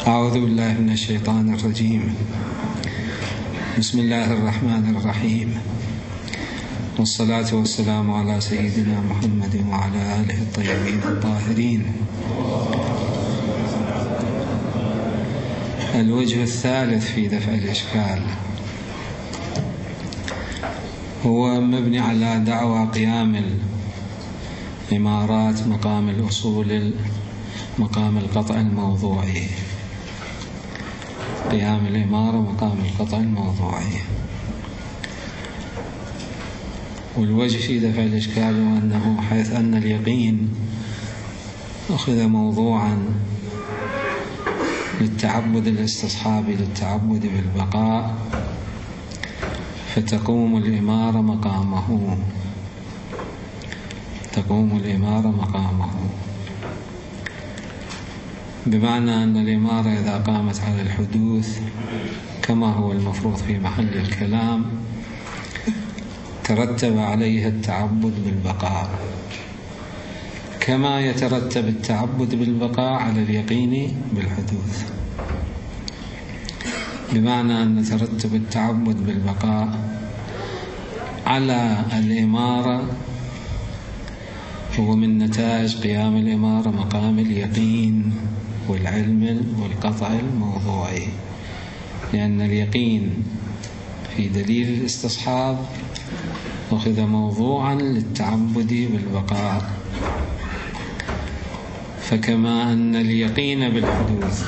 أعوذ بالله من الشيطان الرجيم. بسم الله الرحمن الرحيم، والصلاة والسلام على سيدنا محمد وعلى آله الطيبين الطاهرين. الوجه الثالث في دفع الإشكال هو مبني على دعوى قيام الإمارات مقام الأصول مقام القطع الموضوعي. قيام الإمارة مقام القطع الموضوعي. والوجه في دفع الإشكال هو أنه حيث أن اليقين أخذ موضوعا للتعبد الاستصحابي للتعبد بالبقاء، فتقوم الإمارة مقامه. تقوم الإمارة مقامه، بمعنى أن الإمارة إذا قامت على الحدوث كما هو المفروض في محل الكلام ترتب عليها التعبد بالبقاء، كما يترتب التعبد بالبقاء على اليقين بالحدوث. بمعنى أن ترتب التعبد بالبقاء على الإمارة هو من نتائج قيام الإمارة مقام اليقين والعلم والقطع الموضوعي، لأن اليقين في دليل الاستصحاب أخذ موضوعا للتعبد بالبقاء، فكما أن اليقين بالحدوث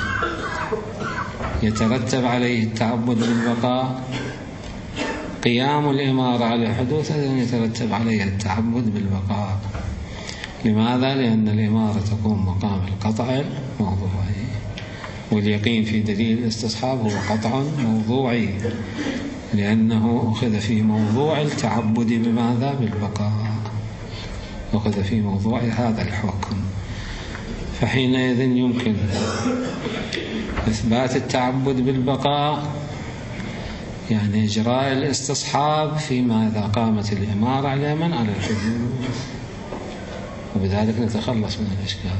يترتب عليه التعبد بالبقاء، قيام الإمارة على الحدوث أيضا يترتب عليها التعبد بالبقاء. لماذا؟ لأن الإمارة تقوم مقام القطع الموضوعي، واليقين في دليل الاستصحاب هو قطع موضوعي، لأنه أخذ في موضوع التعبد بماذا؟ بالبقاء، أخذ في موضوع هذا الحكم. فحينئذ يمكن إثبات التعبد بالبقاء، يعني إجراء الاستصحاب فيما إذا قامت الإمارة على من؟ على الحدوث، وبذلك نتخلص من الإشكال.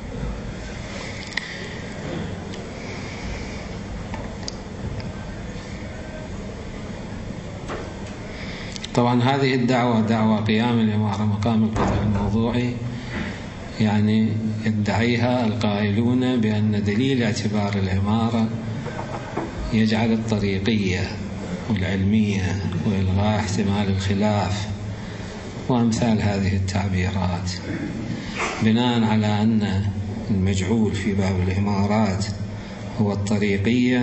طبعا هذه الدعوة دعوة قيام الإمارة مقام القطع الموضوعي، يعني يدعيها القائلون بأن دليل اعتبار الإمارة يجعل الطريقية والعلمية وإلغاء احتمال الخلاف وأمثال هذه التعبيرات، بناء على أن المجعول في باب الإمارات هو الطريقية،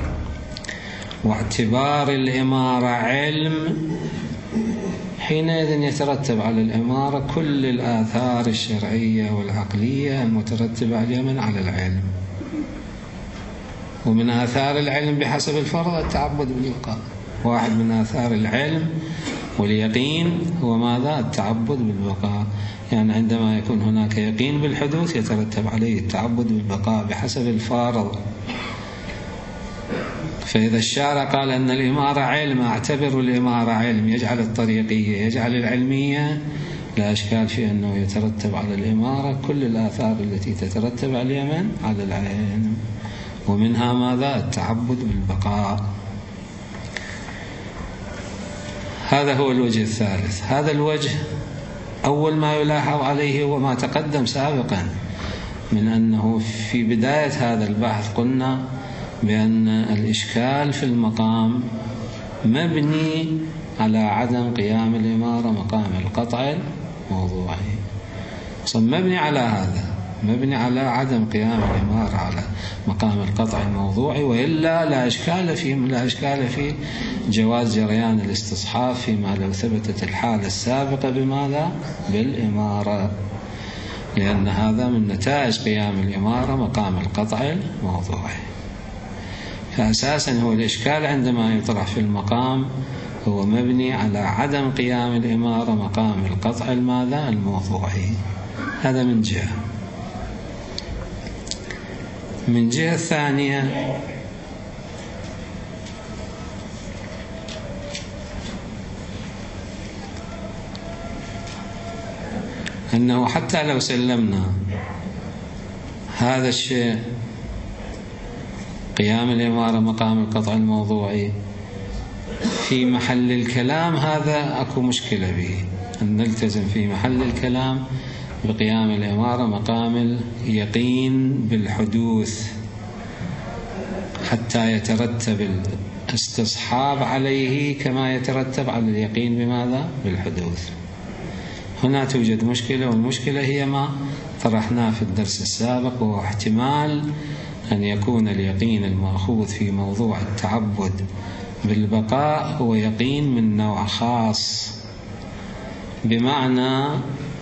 واعتبار الإمارة علم، حينئذ يترتب على الإمارة كل الآثار الشرعية والعقلية المترتبة عليها على العلم. ومن آثار العلم بحسب الفرض التعبد بالبقاء. واحد من آثار العلم واليقين هو ماذا؟ التعبد بالبقاء. يعني عندما يكون هناك يقين بالحدوث يترتب عليه التعبد بالبقاء بحسب الفارض. فإذا الشارع قال أن الإمارة علم، اعتبر الإمارة علم، يجعل الطريقية يجعل العلمية، لا إشكال في أنه يترتب على الإمارة كل الآثار التي تترتب على اليمن على العلم، ومنها ماذا؟ التعبد بالبقاء. هذا هو الوجه الثالث. هذا الوجه أول ما يلاحظ عليه هو ما تقدم سابقا من أنه في بداية هذا البحث قلنا بأن الإشكال في المقام مبني على عدم قيام الإمارة مقام القطع الموضوعي. مبني على هذا، مبني على عدم قيام الإمارة على مقام القطع الموضوعي، وإلا لا إشكال في جواز جريان الاستصحاب فيما لو ثبتت الحالة السابقة بماذا؟ بالإمارة، لأن هذا من نتائج قيام الإمارة مقام القطع الموضوعي. فأساسا هو الإشكال عندما يطرح في المقام هو مبني على عدم قيام الإمارة مقام القطع الماذا؟ الموضوعي. هذا من جهة. من جهة ثانية أنه حتى لو سلمنا هذا الشيء قيام الإمارة مقام القطع الموضوعي في محل الكلام، هذا أكو مشكلة به، أن نلتزم في محل الكلام بقيام الإمارة مقام اليقين بالحدوث حتى يترتب الاستصحاب عليه كما يترتب على اليقين بماذا؟ بالحدوث. هنا توجد مشكلة، والمشكلة هي ما طرحناه في الدرس السابق، وهو احتمال أن يكون اليقين المأخوذ في موضوع التعبد بالبقاء هو يقين من نوع خاص، بمعنى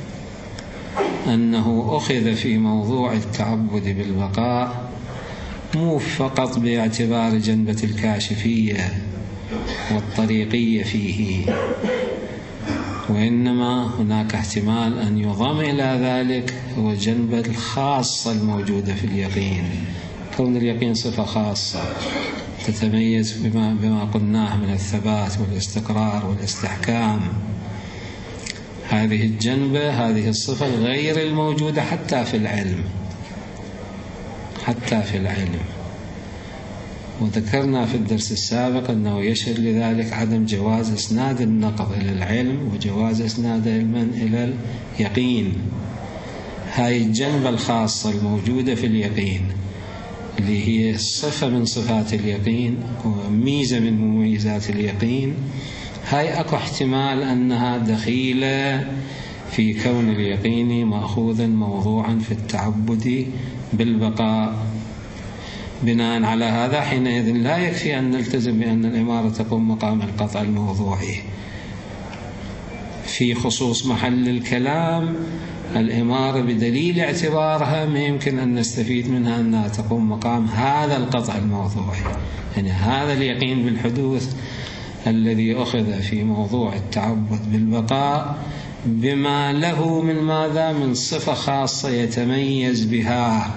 أنه أخذ في موضوع التعبد بالبقاء مو فقط باعتبار جنبة الكاشفية والطريقية فيه، وإنما هناك احتمال أن يضم إلى ذلك هو الجنبة الخاصة الموجودة في اليقين، كون اليقين صفة خاصة تتميز بما قلناه من الثبات والاستقرار والاستحكام. هذه الجنبة، هذه الصفة غير الموجودة حتى في العلم، وذكرنا في الدرس السابق أنه يشهد لذلك عدم جواز إسناد النقض إلى العلم وجواز إسناد علما إلى اليقين. هاي الجنبة الخاصة الموجودة في اليقين اللي هي صفة من صفات اليقين وميزة من مميزات اليقين، هاي أكو احتمال أنها دخيلة في كون اليقين مأخوذا موضوعا في التعبد بالبقاء. بناء على هذا حينئذ لا يكفي أن نلتزم بأن الإمارة تقوم مقام القطع الموضوعي. في خصوص محل الكلام الإمارة بدليل اعتبارها ما يمكن أن نستفيد منها أنها تقوم مقام هذا القطع الموضوعي، يعني هذا اليقين بالحدوث الذي أخذ في موضوع التعبد بالبقاء بما له من ماذا؟ من صفة خاصة يتميز بها.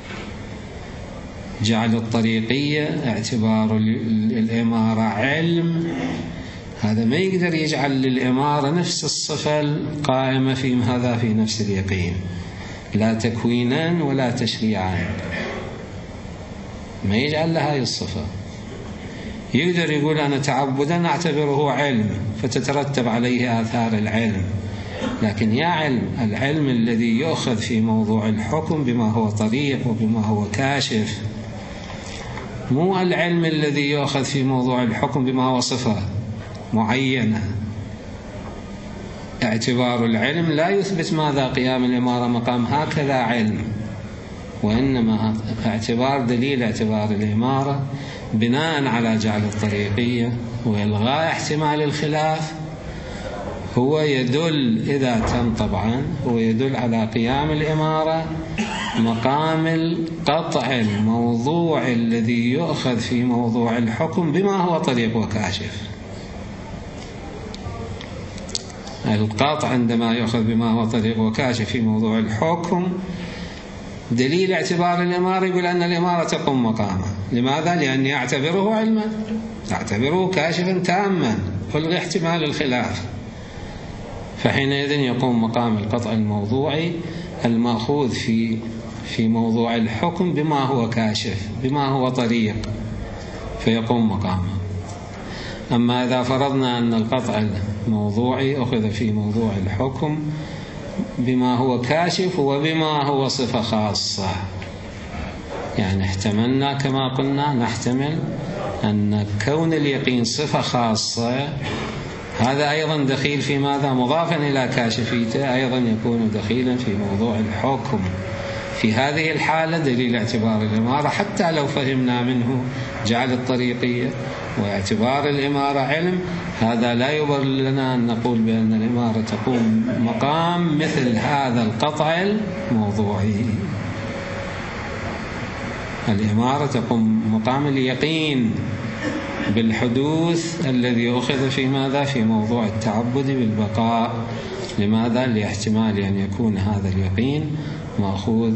جعل الطريقية اعتبار الإمارة علم، هذا ما يقدر يجعل للإمارة نفس الصفة القائمة في هذا في نفس اليقين، لا تكوينا ولا تشريعا، ما يجعل لها هذه الصفة. يقدر يقول أنا تعبدا أعتبره علم فتترتب عليه آثار العلم، لكن يا علم، العلم الذي يؤخذ في موضوع الحكم بما هو طريق وبما هو كاشف، مو العلم الذي يؤخذ في موضوع الحكم بما هو صفة معينة. اعتبار العلم لا يثبت ماذا؟ قيام الإمارة مقام هكذا علم، وإنما اعتبار دليل اعتبار الإمارة بناء على جعل الطريقية وإلغاء احتمال الخلاف هو يدل، إذا تم طبعا، هو يدل على قيام الإمارة مقام القطع الموضوع الذي يؤخذ في موضوع الحكم بما هو طريق وكاشف. القطع عندما يؤخذ بما هو طريق وكاشف في موضوع الحكم دليل اعتبار الإمارة يقول أن الإمارة تقوم مقامه. لماذا؟ لأني أعتبره علما، أعتبره كاشفا تاما، ألغي احتمال الخلاف، فحينئذ يقوم مقام القطع الموضوعي المأخوذ في موضوع الحكم بما هو كاشف بما هو طريق فيقوم مقامه. أما إذا فرضنا أن القطع الموضوعي أخذ في موضوع الحكم بما هو كاشف وبما هو صفة خاصة، يعني احتملنا كما قلنا، نحتمل أن كون اليقين صفة خاصة هذا أيضا دخيل في ماذا؟ مضافا إلى كاشفيته أيضا يكون دخيلا في موضوع الحكم. في هذه الحالة دليل اعتبار الإمارة حتى لو فهمنا منه جعل الطريقية واعتبار الإمارة علم، هذا لا يبرر لنا أن نقول بأن الإمارة تقوم مقام مثل هذا القطع الموضوعي. الإمارة تقوم مقام اليقين بالحدوث الذي أخذ في ماذا؟ في موضوع التعبد بالبقاء. لماذا؟ لاحتمال أن يكون هذا اليقين مأخوذ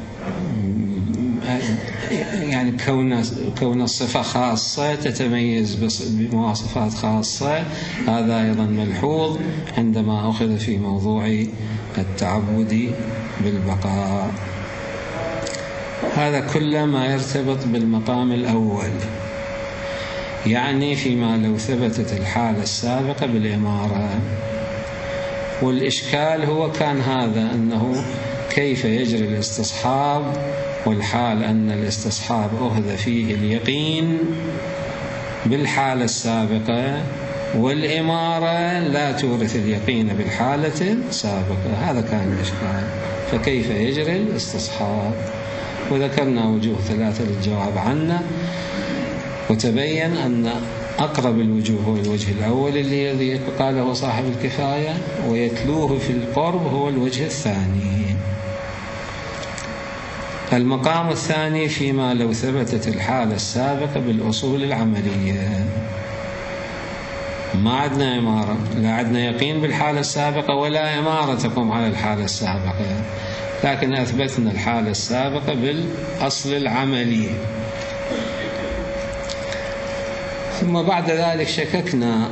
يعني كون الصفة خاصة تتميز بمواصفات خاصة، هذا أيضا ملحوظ عندما أخذ في موضوع التعبد بالبقاء. هذا كل ما يرتبط بالمقام الأول، يعني فيما لو ثبتت الحالة السابقة بالإمارة. والإشكال هو كان هذا، أنه كيف يجري الاستصحاب والحال أن الاستصحاب أخذ فيه اليقين بالحالة السابقة، والإمارة لا تورث اليقين بالحالة السابقة. هذا كان الإشكال، فكيف يجري الاستصحاب؟ وذكرنا وجوه ثلاثة للجواب عنه، وتبين أن أقرب الوجوه هو الوجه الأول الذي قاله صاحب الكفاية، ويتلوه في القرب هو الوجه الثاني. المقام الثاني فيما لو ثبتت الحالة السابقة بالأصول العملية. ما عندنا إمارة، لا عندنا يقين بالحالة السابقة ولا إمارة تقوم على الحالة السابقة، لكن أثبتنا الحالة السابقة بالأصل العملي. ثم بعد ذلك شككنا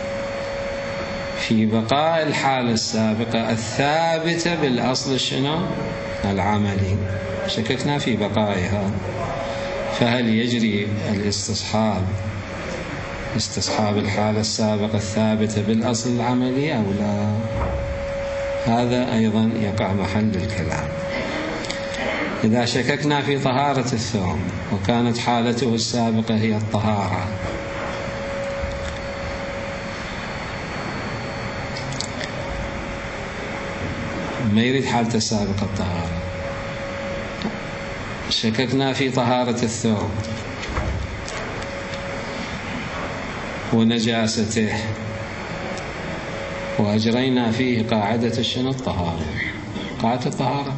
في بقاء الحالة السابقة الثابتة بالأصل شنو؟ العملي. شككنا في بقائها، فهل يجري الاستصحاب استصحاب الحالة السابقة الثابتة بالأصل العملي أو لا؟ هذا أيضا يقع محل الكلام. إذا شككنا في طهارة الثوب وكانت حالته السابقة هي الطهارة، ما يريد حالته السابقة الطهارة، شككنا في طهارة الثوب ونجاسته، وأجرينا فيه قاعدة شنو؟ الطهارة، قاعدة الطهارة،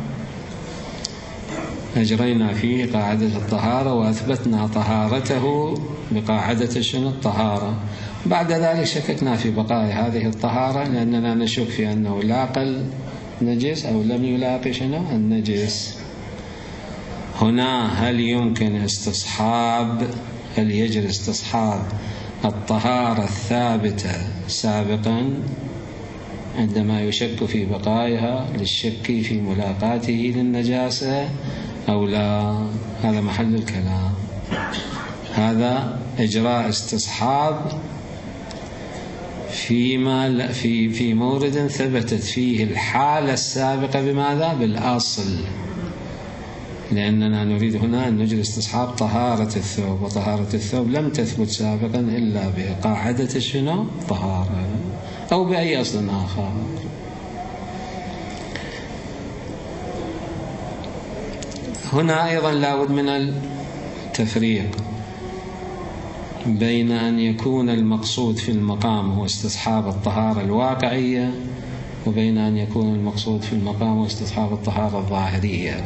أجرينا فيه قاعدة الطهارة وأثبتنا طهارته بقاعدة شنو؟ الطهارة. بعد ذلك شككنا في بقاء هذه الطهارة لأننا نشك في أنه لاقى النجس أو لم يلاقي شنو؟ النجس. هنا هل يمكن استصحاب، هل يجري استصحاب الطهارة الثابتة سابقا عندما يشك في بقائها للشك في ملاقاته للنجاسة أو لا؟ هذا محل الكلام. هذا إجراء استصحاب في مورد ثبتت فيه الحالة السابقة بماذا؟ بالأصل، لأننا نريد هنا أن نجري استصحاب طهارة الثوب، وطهارة الثوب لم تثبت سابقا إلا بقاعدة شنو؟ طهارة، أو بأي أصل آخر. هنا أيضا لابد من التفريق بين أن يكون المقصود في المقام هو استصحاب الطهارة الواقعية، وبين أن يكون المقصود في المقام هو استصحاب الطهارة الظاهرية.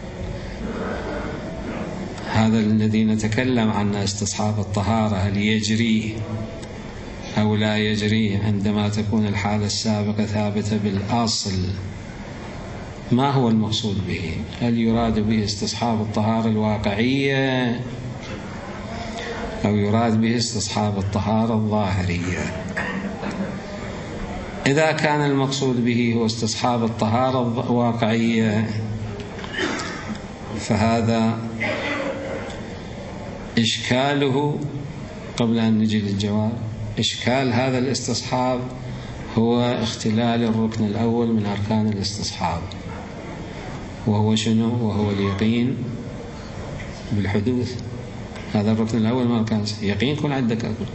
هذا الذي نتكلم عنه استصحاب الطهارة، هل يجري أو لا يجري عندما تكون الحالة السابقة ثابتة بالأصل؟ ما هو المقصود به؟ هل يراد به استصحاب الطهارة الواقعية أو يراد به استصحاب الطهارة الظاهرية؟ إذا كان المقصود به هو استصحاب الطهارة الواقعية فهذا إشكاله، قبل أن نجي للجواب، إشكال هذا الاستصحاب هو اختلال الركن الأول من أركان الاستصحاب، وهو شنو؟ وهو اليقين بالحدوث. هذا الركن الأول من أركان يقين يكون عندك أكل.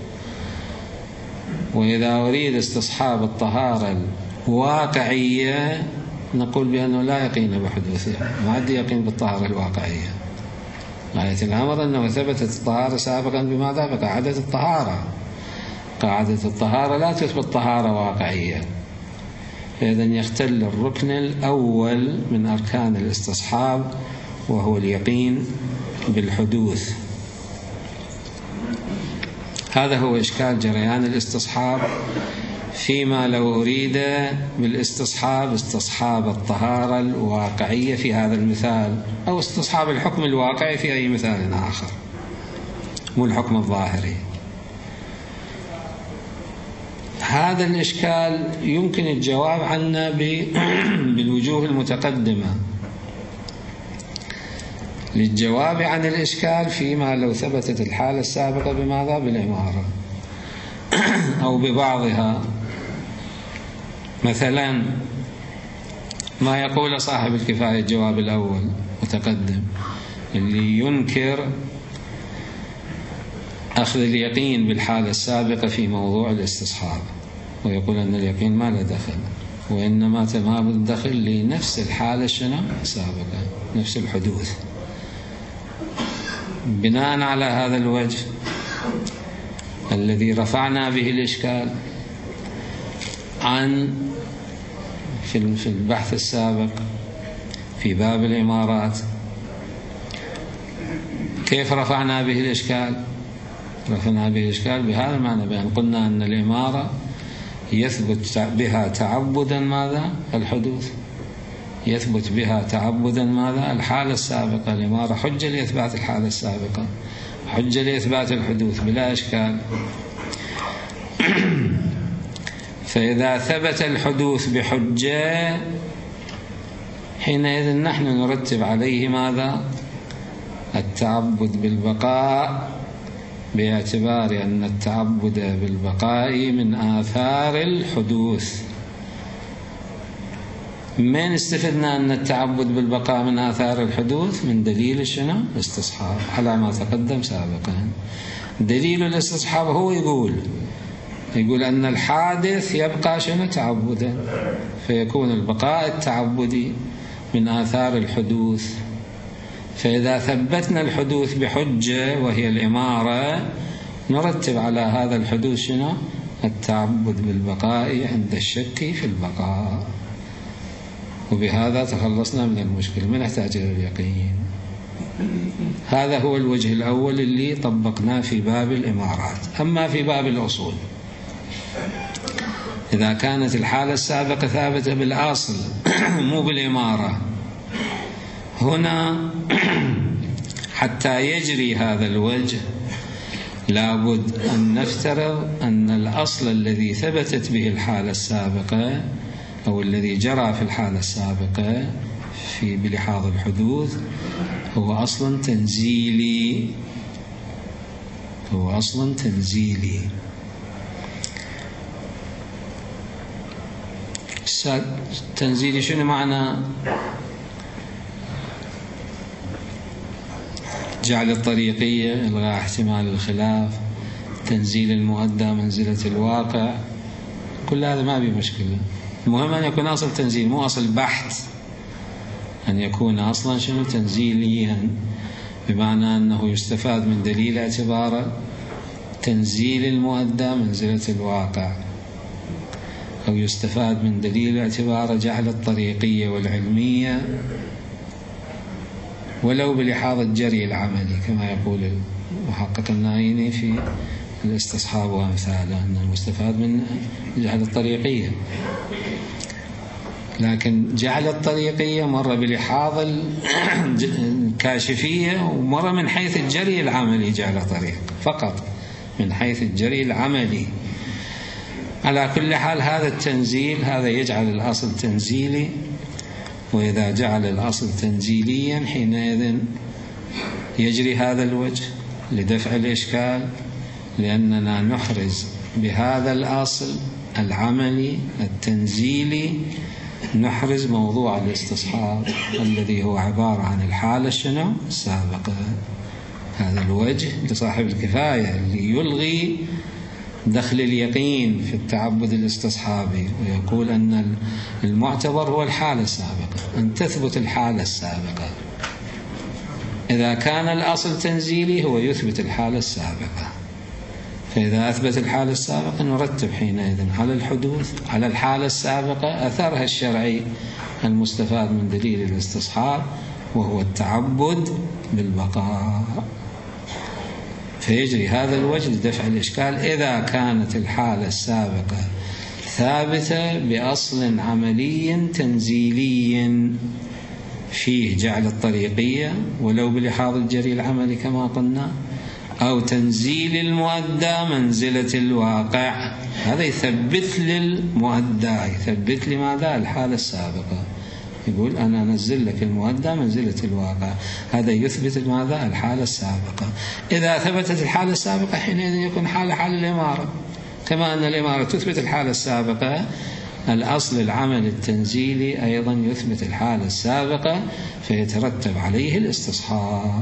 وإذا أريد استصحاب الطهارة الواقعية نقول بأنه لا يقين بحدوثها، ما عندي يقين بالطهارة الواقعية. غاية الأمر أنه ثبتت الطهارة سابقا بماذا؟ بقاعدة الطهارة. قاعدة الطهارة لا تثبت طهارة واقعية، فإذا يختل الركن الأول من أركان الاستصحاب وهو اليقين بالحدوث. هذا هو إشكال جريان الاستصحاب فيما لو أريد بالاستصحاب استصحاب الطهارة الواقعية في هذا المثال، أو استصحاب الحكم الواقعي في أي مثال آخر، مو الحكم الظاهري. هذا الإشكال يمكن الجواب عنه بالوجوه المتقدمة، للجواب عن الإشكال فيما لو ثبتت الحالة السابقة بماذا؟ بالإمارة أو ببعضها. مثلا ما يقول صاحب الكفاية الجواب الأول متقدم، اللي ينكر أخذ اليقين بالحالة السابقة في موضوع الاستصحاب، ويقول أن اليقين ما له دخل، وإنما تمام الدخل لنفس الحالة السابقة، نفس الحدوث. بناء على هذا الوجه الذي رفعنا به الإشكال عن في البحث السابق في باب الإمارات، كيف رفعنا به الإشكال؟ رفعنا به الإشكال بهذا المعنى، بأن قلنا أن الإمارة يثبت بها تعبدا ماذا؟ الحدوث، يثبت بها تعبدا ماذا؟ الحالة السابقة. الإمارة حجة لإثبات الحالة السابقة، حجة لإثبات الحدوث بلا إشكال. فإذا ثبت الحدوث بحجة حينئذ نحن نرتب عليه ماذا؟ التعبد بالبقاء، باعتبار أن التعبد بالبقاء من آثار الحدوث. من استفدنا أن التعبد بالبقاء من آثار الحدوث؟ من دليل شنو؟ الاستصحاب، على ما تقدم سابقا. دليل الاستصحاب هو يقول أن الحادث يبقى شنو؟ تعبدا، فيكون البقاء التعبدي من آثار الحدوث. فإذا ثبتنا الحدوث بحجة وهي الإمارة، نرتب على هذا الحدوث شنو؟ التعبد بالبقاء عند الشك في البقاء، وبهذا تخلصنا من المشكلة، ما نحتاج إلى اليقين. هذا هو الوجه الأول اللي طبقناه في باب الإمارات. أما في باب الأصول، إذا كانت الحالة السابقة ثابتة بالأصل مو بالإمارة، هنا حتى يجري هذا الوجه لابد أن نفترض أن الأصل الذي ثبتت به الحالة السابقة أو الذي جرى في الحالة السابقة بلحاظ الحدوث هو أصل تنزيلي، هو أصل تنزيلي. تنزيلي شنو معنى؟ جعل الطريقية، إلغاء احتمال الخلاف، تنزيل المؤدى منزلة الواقع، كل هذا ما بيه مشكلة. المهم أن يكون أصل تنزيل، مو أصل بحث، أن يكون أصلا شنو؟ تنزيليا، بمعنى أنه يستفاد من دليل اعتباره تنزيل المؤدى منزلة الواقع، أو يستفاد من دليل اعتباره جعل الطريقية والعلمية ولو بلحاظ الجري العملي، كما يقول المحقق النايني في الاستصحاب وأمثاله، أن المستفاد من جعل الطريقية. لكن جعل الطريقية مرة بلحاظ الكاشفية، ومرة من حيث الجري العملي جعل طريق، فقط من حيث الجري العملي. على كل حال هذا التنزيل هذا يجعل الأصل تنزيلي، وإذا جعل الأصل تنزيليا حينئذ يجري هذا الوجه لدفع الإشكال، لأننا نحرز بهذا الأصل العملي التنزيلي، نحرز موضوع الاستصحاب الذي هو عبارة عن الحالة شنو؟ السابقة. هذا الوجه لصاحب الكفاية اللي يلغي دخل اليقين في التعبد الاستصحابي، ويقول أن المعتبر هو الحالة السابقة، أن تثبت الحالة السابقة. إذا كان الأصل تنزيلي هو يثبت الحالة السابقة، فإذا أثبت الحالة السابقة نرتب حينئذ على الحدوث على الحالة السابقة أثرها الشرعي المستفاد من دليل الاستصحاب، وهو التعبد بالبقاء. فيجري هذا الوجه لدفع الإشكال إذا كانت الحالة السابقة ثابتة بأصل عملي تنزيلي فيه جعل الطريقية ولو بلحاظ الجري العملي كما قلنا، أو تنزيل المؤدى منزلة الواقع. هذا يثبت للمؤدى، يثبت لماذا؟ الحالة السابقة، يقول أنا أنزل لك المؤدى منزلة الواقع. هذا يثبت ماذا؟ الحالة السابقة. إذا ثبتت الحالة السابقة حينئذ يكون حال الإمارة، كما أن الإمارة تثبت الحالة السابقة، الأصل العمل التنزيلي أيضا يثبت الحالة السابقة، فيترتب عليه الاستصحاب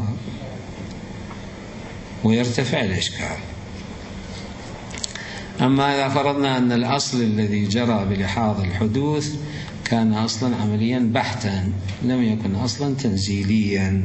ويرتفع الإشكال. أما إذا فرضنا أن الأصل الذي جرى بلحاظ الحدوث كان أصلا عمليا بحتا، لم يكن أصلا تنزيليا،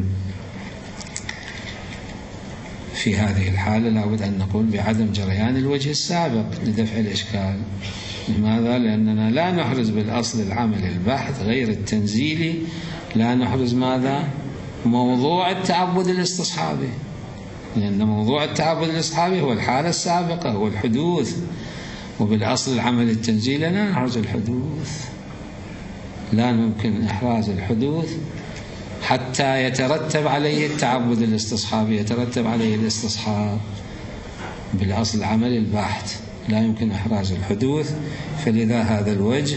في هذه الحالة لابد أن نقول بعدم جريان الوجه السابق لدفع الإشكال. لماذا؟ لأننا لا نحرز بالأصل العمل البحت غير التنزيلي، لا نحرز ماذا؟ موضوع التعبد الاستصحابي، لأن موضوع التعبد الاستصحابي هو الحالة السابقة، هو الحدوث، وبالأصل العمل التنزيلي لا نحرز الحدوث، لا يمكن إحراز الحدوث حتى يترتب عليه التعبد الاستصحابي، يترتب عليه الاستصحاب. بالأصل العمل البحت لا يمكن إحراز الحدوث، فلذا هذا الوجه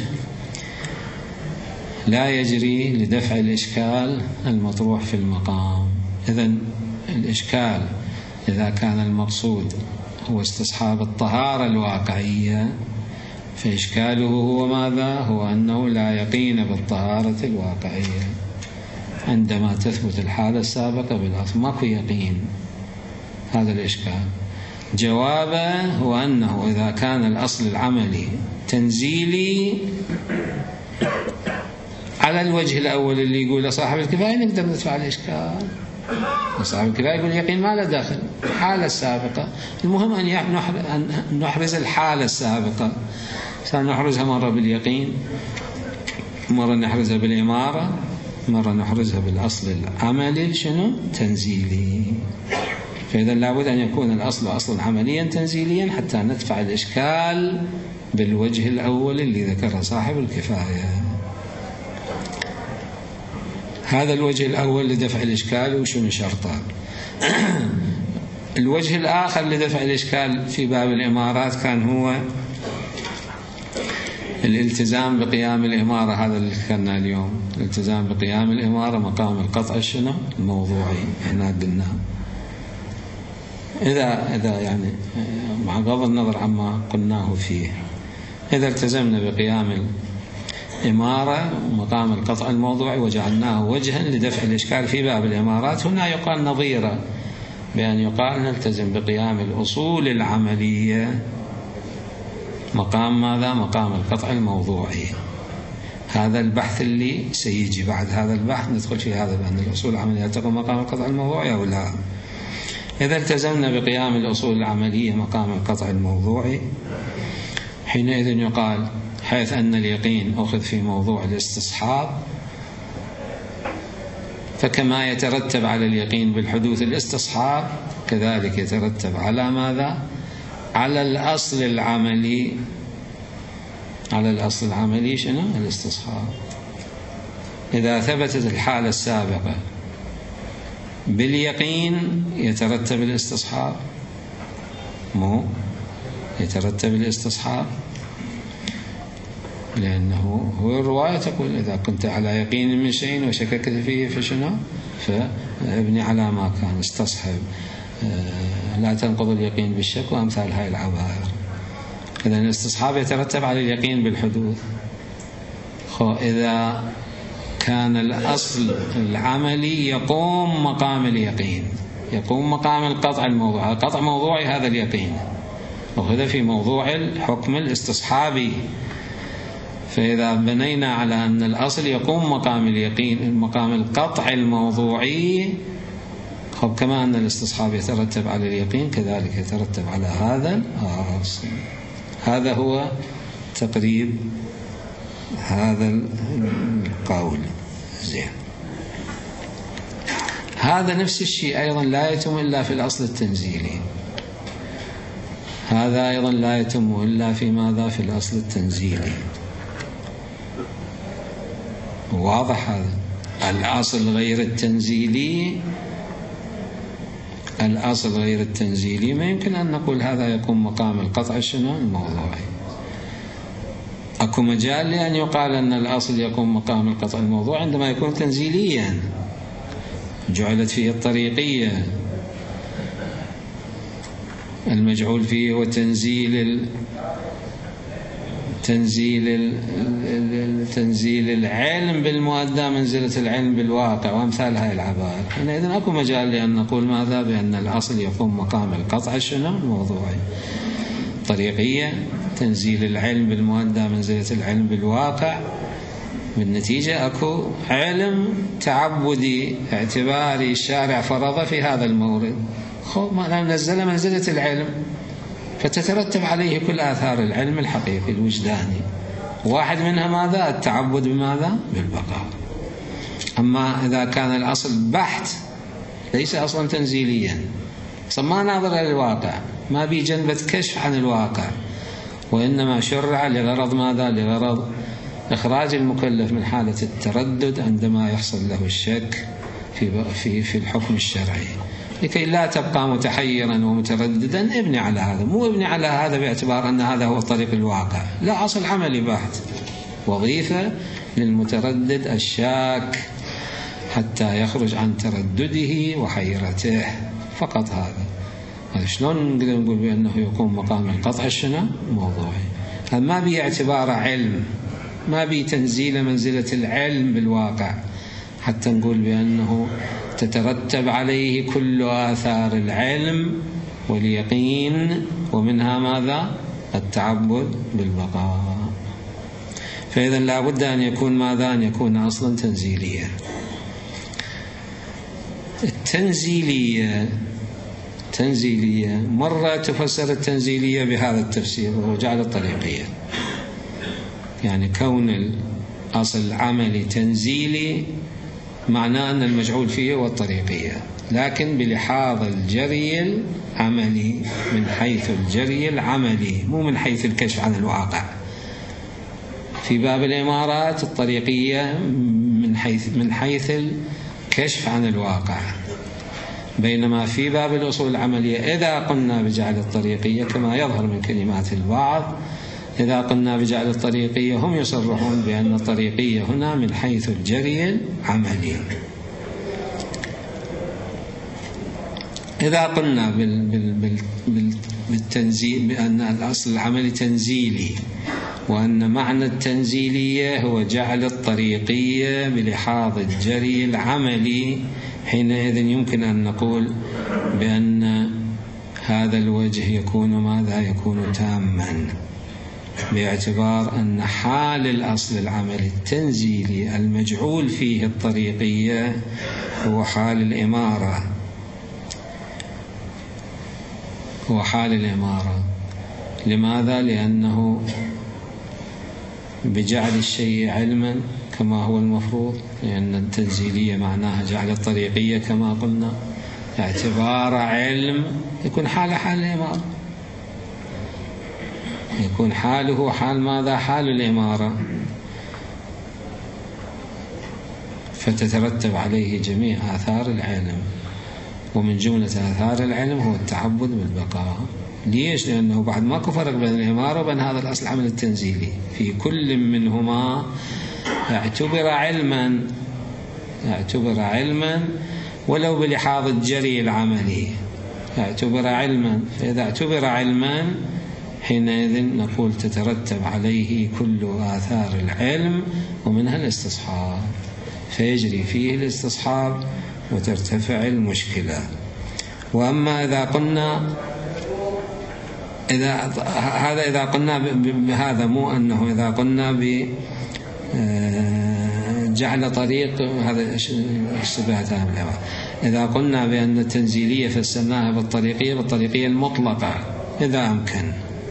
لا يجري لدفع الإشكال المطروح في المقام. إذن الإشكال إذا كان المقصود هو استصحاب الطهارة الواقعية، فإشكاله هو ماذا؟ هو أنه لا يقين بالطهارة الواقعية عندما تثبت الحالة السابقة بالأصل، ماكو يقين. هذا الإشكال. جوابه هو أنه إذا كان الأصل العملي تنزيلي على الوجه الأول اللي يقول صاحب الكفاية، نقدر ندفع الإشكال. صاحب الكفاية يقول اليقين ما له داخل، الحالة السابقة. المهم أن نحرز الحالة السابقة، سنحرزها مرة باليقين، مرة نحرزها بالإمارة، مرة نحرزها بالأصل العملي شنو؟ تنزيلي. فإذا لابد أن يكون الأصل أصلا عمليا تنزيليا حتى ندفع الإشكال بالوجه الأول اللي ذكره صاحب الكفاية. هذا الوجه الأول لدفع الإشكال وشنو شرطه؟ الوجه الآخر لدفع الإشكال في باب الإمارات كان هو الالتزام بقيام الإمارة. هذا اللي ذكرنا اليوم، الالتزام بقيام الإمارة مقام القطع شنو؟ الموضوعي. احنا قلنا إذا يعني مع غض النظر عما قلناه فيه، إذا التزمنا بقيام الإمارة مقام القطع الموضوعي وجعلناه وجها لدفع الإشكال في باب الإمارات، هنا يقال نظيرة، بأن يقال نلتزم بقيام الأصول العملية مقام ماذا؟ مقام القطع الموضوعي. هذا البحث اللي سيجي بعد هذا البحث ندخل في هذا، بأن الأصول العملية تقوم مقام القطع الموضوعي أو لا. إذا التزمنا بقيام الأصول العملية مقام القطع الموضوعي، حينئذ يقال حيث أن اليقين أخذ في موضوع الاستصحاب، فكما يترتب على اليقين بالحدوث الاستصحاب، كذلك يترتب على ماذا؟ على الأصل العملي. على الأصل العملي شنو؟ الاستصحاب. إذا ثبتت الحالة السابقة باليقين يترتب الاستصحاب، مو يترتب الاستصحاب، لأنه هو الرواية تقول إذا كنت على يقين من شيء وشككت فيه فشنو؟ فابني على ما كان، استصحب، لا تنقض اليقين بالشك وأمثال هاي العبائر. إذا الاستصحاب يترتب على اليقين بالحدوث. إذا كان الأصل العملي يقوم مقام اليقين، يقوم مقام القطع الموضوعي، القطع موضوعي هذا اليقين، وهذا في موضوع الحكم الاستصحابي. فإذا بنينا على أن الأصل يقوم مقام اليقين مقام القطع الموضوعي، كما أن الاستصحاب يترتب على اليقين كذلك يترتب على هذا الأصل. هذا هو تقريب هذا القول. زين. هذا نفس الشيء أيضا لا يتم إلا في الأصل التنزيلي. هذا أيضا لا يتم إلا في ماذا؟ في الأصل التنزيلي. واضح هذا؟ الأصل غير التنزيلي، الأصل غير التنزيلي ما يمكن أن نقول هذا يقوم مقام القطع شنو؟ الموضوعي. أكو مجال لأن يقال أن الأصل يقوم مقام القطع الموضوع عندما يكون تنزيليا جعلت فيه الطريقية، المجعول فيه هو تنزيل العلم بالمؤدى منزلة العلم بالواقع وأمثال هاي العبارة. إذن أكو مجال لأن نقول ماذا؟ بأن الأصل يقوم مقام القطع شنو؟ الموضوعي. طريقية تنزيل العلم بالمؤدى منزلة العلم بالواقع، بالنتيجة أكو علم تعبدي اعتباري الشارع فرضه في هذا المورد، ما نزل منزلة العلم فتترتب عليه كل آثار العلم الحقيقي الوجداني، واحد منها ماذا؟ التعبد بماذا؟ بالبقاء. أما إذا كان الأصل بحت ليس أصلا تنزيليا، ما ناظر إلى الواقع، ما بي جنبة كشف عن الواقع، وإنما شرع لغرض ماذا؟ لغرض إخراج المكلف من حالة التردد عندما يحصل له الشك في الحكم الشرعي، لكي لا تبقى متحيرا ومترددا. ابني على هذا، مو ابني على هذا باعتبار أن هذا هو طريق الواقع، لا، أصل عملي بحت، وظيفة للمتردد الشاك حتى يخرج عن تردده وحيرته، فقط هذا. شلون نقدر نقول بأنه يقوم مقام القطع شنو؟ موضوعي. هذا ما بي اعتبار علم، ما بي تنزيل منزلة العلم بالواقع حتى نقول بأنه تترتب عليه كل آثار العلم واليقين، ومنها ماذا؟ التعبد بالبقاء. فإذا لا بد أن يكون ماذا؟ أن يكون أصلا تنزيليا. التنزيلية مرة تفسر التنزيلية بهذا التفسير وهو جعل الطريقية، يعني كون الأصل العملي تنزيلي معناه أن المجعول فيه هو الطريقية، لكن بلحاظ الجري العملي، من حيث الجري العملي، مو من حيث الكشف عن الواقع. في باب الإمارات الطريقية من حيث الكشف عن الواقع، بينما في باب الأصول العملية إذا قلنا بجعل الطريقية كما يظهر من كلمات البعض، إذا قلنا بجعل الطريقية هم يصرحون بأن الطريقية هنا من حيث الجري العملي. إذا قلنا بالتنزيل بأن الأصل العملي تنزيلي، وأن معنى التنزيلية هو جعل الطريقية بلحاظ الجري العملي، حينئذ يمكن أن نقول بأن هذا الوجه يكون ماذا؟ يكون تاما، باعتبار أن حال الأصل العملي التنزيلي المجعول فيه الطريقية هو حال الإمارة، هو حال الإمارة. لماذا؟ لأنه بجعل الشيء علما كما هو المفروض، لأن التنزيلية معناها جعل الطريقية كما قلنا اعتبار علم، يكون حال الإمارة، يكون حاله حال ماذا؟ حال الإمارة، فتترتب عليه جميع آثار العلم، ومن جملة آثار العلم هو التعبد بالبقاء. ليش؟ لأنه بعد ماكو فرق بين الإمارة وبين هذا الأصل العمل التنزيلي، في كل منهما اعتبر علما ولو بلحاظ الجري العملي، اعتبر علما. فإذا اعتبر علما حينئذ نقول تترتب عليه كل آثار العلم ومنها الاستصحاب، فيجري فيه الاستصحاب وترتفع المشكلة. وأما إذا قلنا إذا قلنا بهذا، مو أنه إذا قلنا بجعل طريق، هذا اشتباهتها بالعبارة. إذا قلنا بأن التنزيلية فسرناها بالطريقية المطلقة، إذا أمكن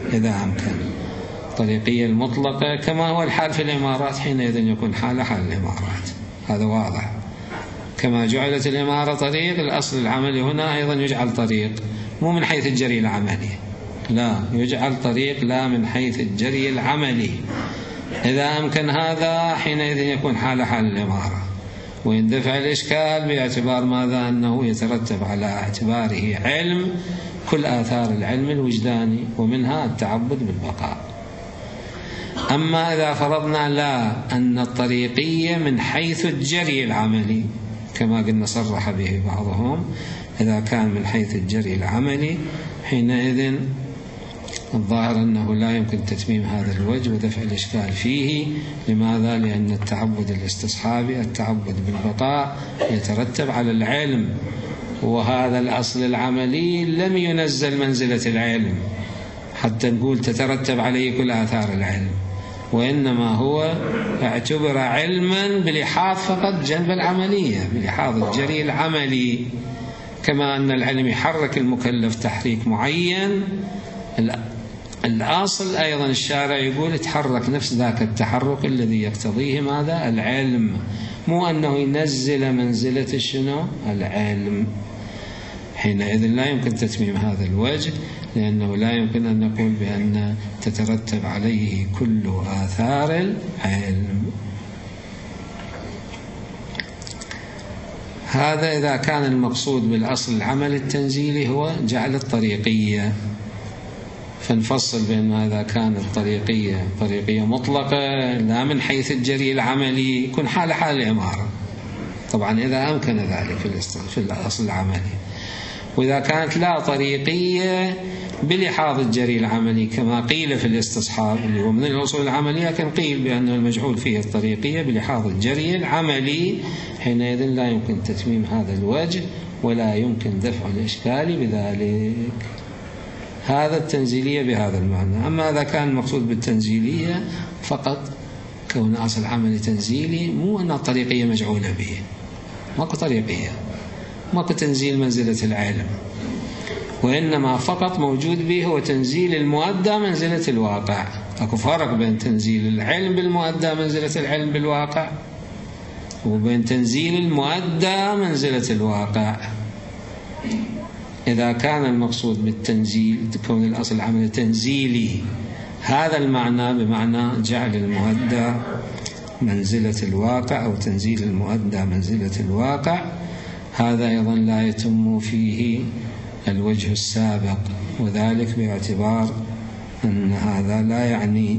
الطريقية المطلقة كما هو الحال في الإمارات، حينئذ يكون حال الإمارات، هذا واضح. كما جعلت الإمارة طريق، الأصل العملي هنا أيضا يجعل طريق، مو من حيث الجري العملي، لا، يجعل طريق لا من حيث الجري العملي. إذا أمكن هذا حينئذ يكون حال الإمارة، ويندفع الإشكال باعتبار ماذا؟ أنه يترتب على اعتباره علم كل آثار العلم الوجداني، ومنها التعبد بالبقاء. أما إذا فرضنا لا أن الطريقية من حيث الجري العملي كما قلنا صرح به بعضهم، إذا كان من حيث الجري العملي حينئذ الظاهر أنه لا يمكن تتميم هذا الوجه ودفع الإشكال فيه. لماذا؟ لأن التعبد الاستصحابي التعبد بالبقاء يترتب على العلم، وهذا الأصل العملي لم ينزل منزلة العلم حتى نقول تترتب عليه كل آثار العلم، وإنما هو اعتبر علما بلحاظ فقط جنب العملية، بلحاظ الجري العملي، كما أن العلم يحرك المكلف تحريك معين. الأصل أيضا الشارع يقول تحرك نفس ذاك التحرك الذي يقتضيه ماذا؟ العلم، مو أنه ينزل منزلة شنو؟ العلم. حينئذ لا يمكن تتميم هذا الوجه، لأنه لا يمكن أن نقول بأن تترتب عليه كل آثار العلم. هذا إذا كان المقصود بالأصل العمل التنزيلي هو جعل الطريقية. فنفصل بأن إذا كانت طريقية مطلقة لا من حيث الجري العملي يكون حال الإمارة، طبعا إذا أمكن ذلك في الأصل العملي. وإذا كانت لا طريقية بلحاظ الجري العملي كما قيل في الاستصحاب اللي هو من الأصول العملية، لكن قيل بأن المجعول فيه الطريقية بلحاظ الجري العملي، حينئذ لا يمكن تتميم هذا الوجه ولا يمكن دفع الإشكال بذلك. هذا التنزيلية بهذا المعنى. أما إذا كان المقصود بالتنزيلية فقط كون أصل عملي تنزيلي، مو أن الطريقية مجعولة به، ماكو طريقية، ماكو تنزيل منزلة العلم، وإنما فقط موجود به هو تنزيل المؤدى منزلة الواقع. أكو فرق بين تنزيل العلم بالمؤدى منزلة العلم بالواقع، وبين تنزيل المؤدى منزلة الواقع. إذا كان المقصود بالتنزيل كون الأصل العملي تنزيلي، هذا المعنى بمعنى جعل المؤدى منزلة الواقع أو تنزيل المؤدى منزلة الواقع، هذا أيضا لا يتم فيه الوجه السابق، وذلك باعتبار أن هذا لا يعني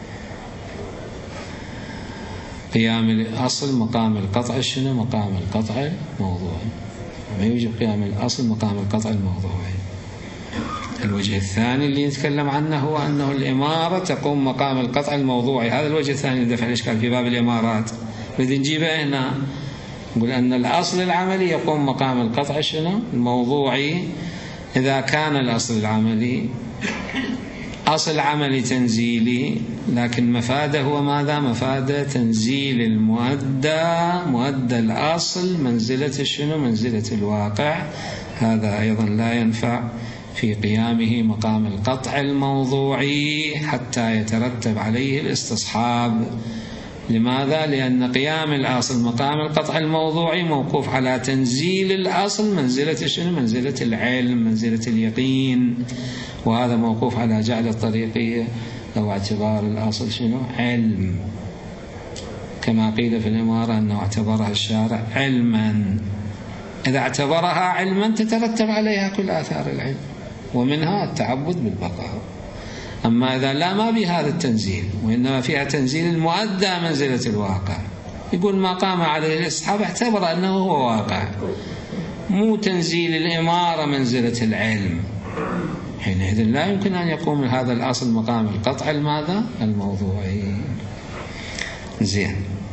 قيام الأصل مقام القطع. شنو مقام القطع الموضوعي؟ ما يوجب قيام الأصل مقام القطع الموضوعي. الوجه الثاني اللي يتكلم عنه هو أنه الإمارة تقوم مقام القطع الموضوعي. هذا الوجه الثاني لدفع الإشكال في باب الإمارات الذي نجيبه هنا، نقول أن الأصل العملي يقوم مقام القطع شنو الموضوعي. إذا كان الأصل العملي أصل عملي تنزيلي، لكن مفاده هو ماذا؟ مفاده تنزيل مؤدى الأصل منزلة شنو؟ منزلة الواقع. هذا أيضا لا ينفع في قيامه مقام القطع الموضوعي حتى يترتب عليه الاستصحاب. لماذا؟ لأن قيام الأصل مقام القطع الموضوعي موقوف على تنزيل الأصل منزلة شنو؟ منزلة العلم، منزلة اليقين، وهذا موقوف على جعل الطريقية أو اعتبار الأصل شنو؟ علم، كما قيل في الإمارة أنه اعتبرها الشارع علما. إذا اعتبرها علما تترتب عليها كل آثار العلم، ومنها التعبد بالبقاء. أما إذا لا ما بهذا التنزيل، وإنما فيها تنزيل المؤدى منزلة الواقع، يقول ما قام عليه الأصحاب اعتبر أنه هو واقع، مو تنزيل الإمارة منزلة العلم، حينئذ لا يمكن أن يقوم هذا الأصل مقام القطع الماذا؟ الموضوعي. زين.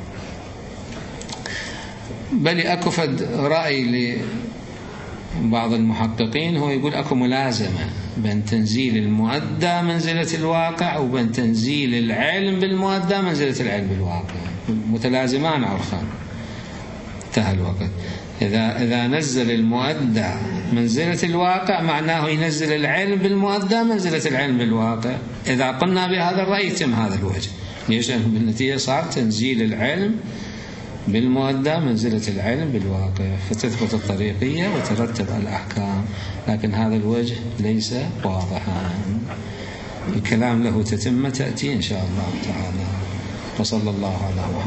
بل أكو فد رأي لبعض المحققين هو يقول أكو ملازمة بين تنزيل المؤدى منزلة الواقع وبين تنزيل العلم بالمؤدى منزلة العلم بالواقع، متلازمان عرفان. انتهى الوقت. إذا نزل المؤدى منزلة الواقع معناه ينزل العلم بالمؤدى منزلة العلم بالواقع. إذا قلنا بهذا الرأي يتم هذا الوجه. ليش؟ لأنه بالنتيجة صار تنزيل العلم بالمؤدى منزلة العلم بالواقع، فتثبت الطريقية وترتب الأحكام. لكن هذا الوجه ليس واضحا. الكلام له تتمة تأتي إن شاء الله تعالى. وصلى الله على محمد.